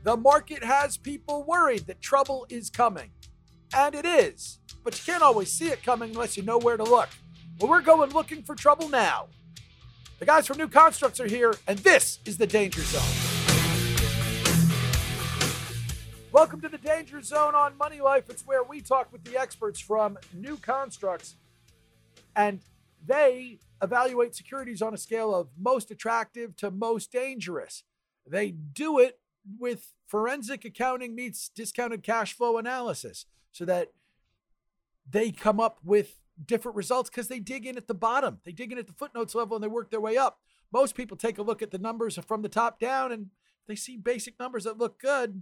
The market has people worried that trouble is coming. And it is. But you can't always see it coming unless you know where to look. Well, we're going looking for trouble now. The guys from New Constructs are here, and this is the Danger Zone. Welcome to the Danger Zone on Money Life. It's where we talk with the experts from New Constructs, and they evaluate securities on a scale of most attractive to most dangerous. They do it with forensic accounting meets discounted cash flow analysis so that they come up with different results because they dig in at the bottom. They dig in at the footnotes level and they work their way up. Most people take a look at the numbers from the top down and they see basic numbers that look good.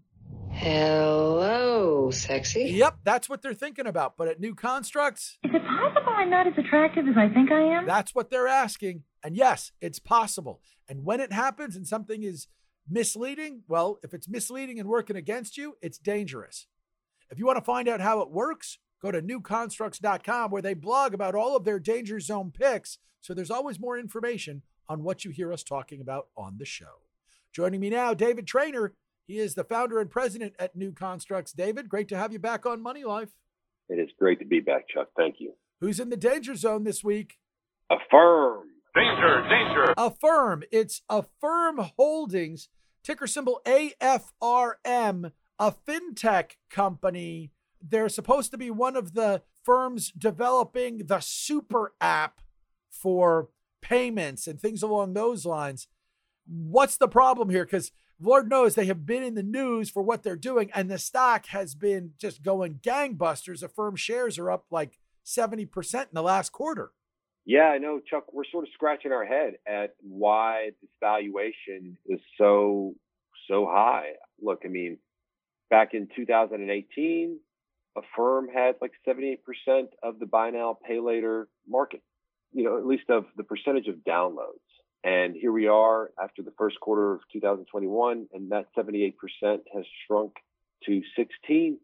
Hello, sexy. Yep, that's what they're thinking about. But at New Constructs, is it possible I'm not as attractive as I think I am? That's what they're asking. And yes, it's possible. And when it happens and something is misleading, well, if it's misleading and working against you, it's dangerous. If you want to find out how it works, go to newconstructs.com where they blog about all of their Danger Zone picks. So there's always more information on what you hear us talking about on the show. Joining me now, David Traynor. He is the founder and president at New Constructs. David, great to have you back on Money Life. It is great to be back, Chuck. Thank you. Who's in the Danger Zone this week? Affirm. Danger. Affirm. It's Affirm Holdings, ticker symbol AFRM, a fintech company. They're supposed to be one of the firms developing the super app for payments and things along those lines. What's the problem here? Because Lord knows they have been in the news for what they're doing, and the stock has been just going gangbusters. Affirm shares are up like 70% in the last quarter. Yeah, I know, Chuck. We're sort of scratching our head at why this valuation is so high. Look, I mean, back in 2018, Affirm had like 78% of the buy now, pay later market, at least of the percentage of downloads. And here we are after the first quarter of 2021, and that 78% has shrunk to 16%.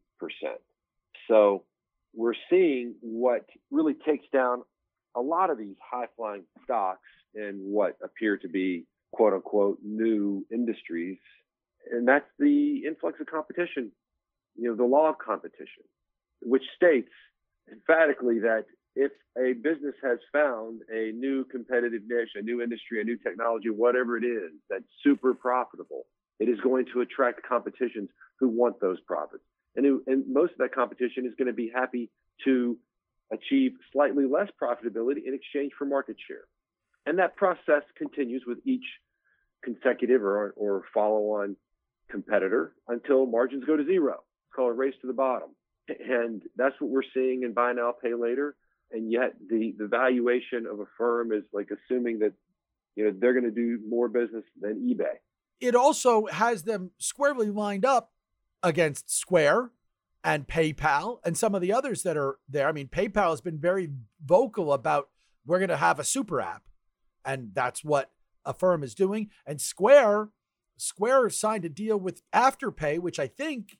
So we're seeing what really takes down a lot of these high-flying stocks in what appear to be, quote-unquote, new industries. And that's the influx of competition, the law of competition, which states emphatically that if a business has found a new competitive niche, a new industry, a new technology, whatever it is, that's super profitable, it is going to attract competitions who want those profits. And most of that competition is going to be happy to achieve slightly less profitability in exchange for market share. And that process continues with each consecutive or follow-on competitor until margins go to zero. It's called a race to the bottom. And that's what we're seeing in buy now, pay later. And yet the valuation of a firm is like assuming that, they're going to do more business than eBay. It also has them squarely lined up against Square and PayPal and some of the others that are there. I mean, PayPal has been very vocal about we're going to have a super app, and that's what Affirm is doing. And Square signed a deal with Afterpay, which I think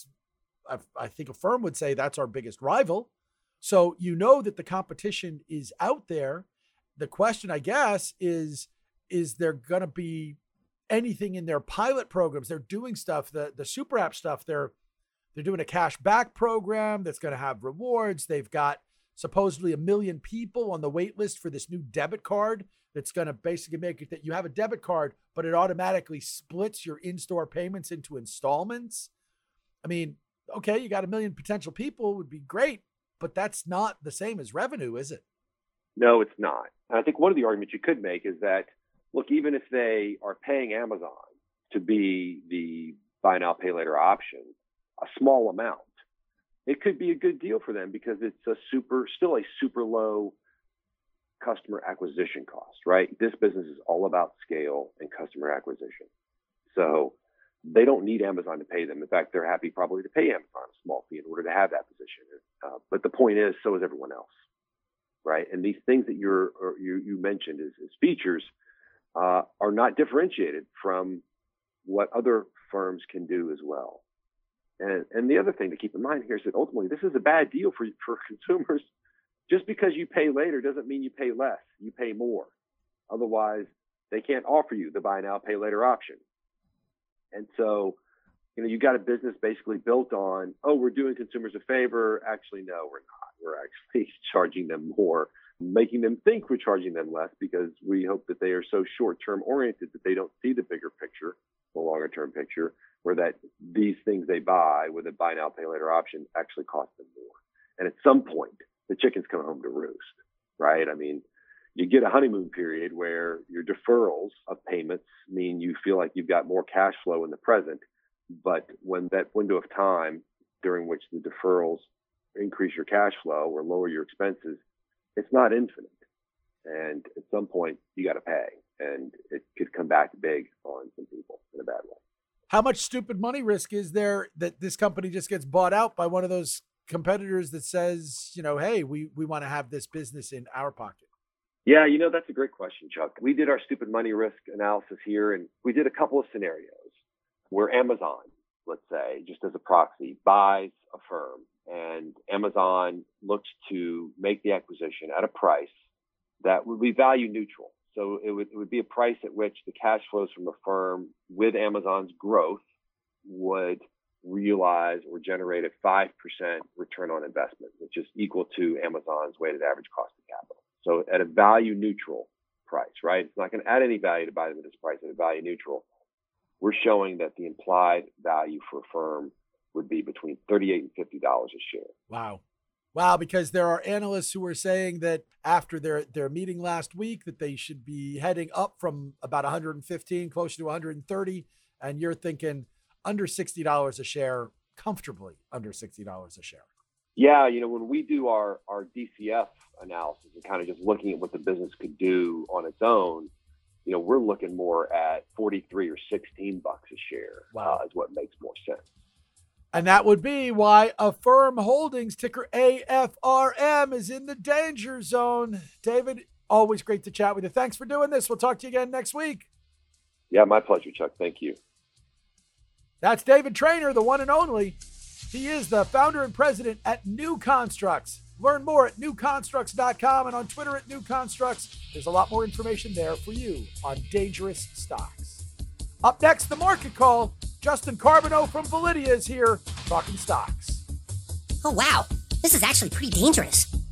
Affirm would say that's our biggest rival. So that the competition is out there. The question, I guess, is there going to be anything in their pilot programs? They're doing stuff, the super app stuff. They're doing a cash back program that's going to have rewards. They've got supposedly 1 million people on the wait list for this new debit card that's going to basically make it that you have a debit card, but it automatically splits your in-store payments into installments. I mean, okay, you got 1 million potential people, would be great, but that's not the same as revenue, is it? No, it's not. And I think one of the arguments you could make is that, look, even if they are paying Amazon to be the buy now, pay later option, a small amount, it could be a good deal for them because it's still a super low customer acquisition cost, right? This business is all about scale and customer acquisition. So they don't need Amazon to pay them. In fact, they're happy probably to pay Amazon a small fee in order to have that position. But the point is, so is everyone else, right? And these things that you mentioned as features are not differentiated from what other firms can do as well. And the other thing to keep in mind here is that ultimately this is a bad deal for consumers. Just because you pay later doesn't mean you pay less. You pay more. Otherwise, they can't offer you the buy now, pay later option. And so You got a business basically built on, oh, we're doing consumers a favor. Actually, no, we're not. We're actually charging them more, making them think we're charging them less because we hope that they are so short-term oriented that they don't see the bigger picture, the longer-term picture, or that these things they buy with a buy now, pay later option actually cost them more. And at some point, the chicken's come home to roost, right? I mean, you get a honeymoon period where your deferrals of payments mean you feel like you've got more cash flow in the present. But when that window of time during which the deferrals increase your cash flow or lower your expenses, it's not infinite. And at some point, you got to pay. And it could come back big on some people in a bad way. How much stupid money risk is there that this company just gets bought out by one of those competitors that says, hey, we want to have this business in our pocket? Yeah, that's a great question, Chuck. We did our stupid money risk analysis here, and we did a couple of scenarios where Amazon, let's say, just as a proxy, buys a firm, and Amazon looks to make the acquisition at a price that would be value neutral. So it would be a price at which the cash flows from the firm with Amazon's growth would realize or generate a 5% return on investment, which is equal to Amazon's weighted average cost of capital. So at a value neutral price, right? It's not going to add any value to buy them at this price. At a value neutral, we're showing that the implied value for a firm would be between $38 and $50 a share. Wow, because there are analysts who are saying that after their meeting last week that they should be heading up from about 115 closer to 130, and you're thinking under $60 a share, comfortably under $60 a share. Yeah, when we do our DCF analysis and kind of just looking at what the business could do on its own, we're looking more at 43 or 16 bucks a share. Wow. Is what makes more sense. And that would be why Affirm Holdings, ticker AFRM, is in the danger zone. David, always great to chat with you. Thanks for doing this. We'll talk to you again next week. Yeah, my pleasure, Chuck. Thank you. That's David Trainer, the one and only. He is the founder and president at New Constructs. Learn more at newconstructs.com and on Twitter at New Constructs. There's a lot more information there for you on dangerous stocks. Up next, the market call. Justin Carbonneau from Validia is here talking stocks. Oh, wow. This is actually pretty dangerous.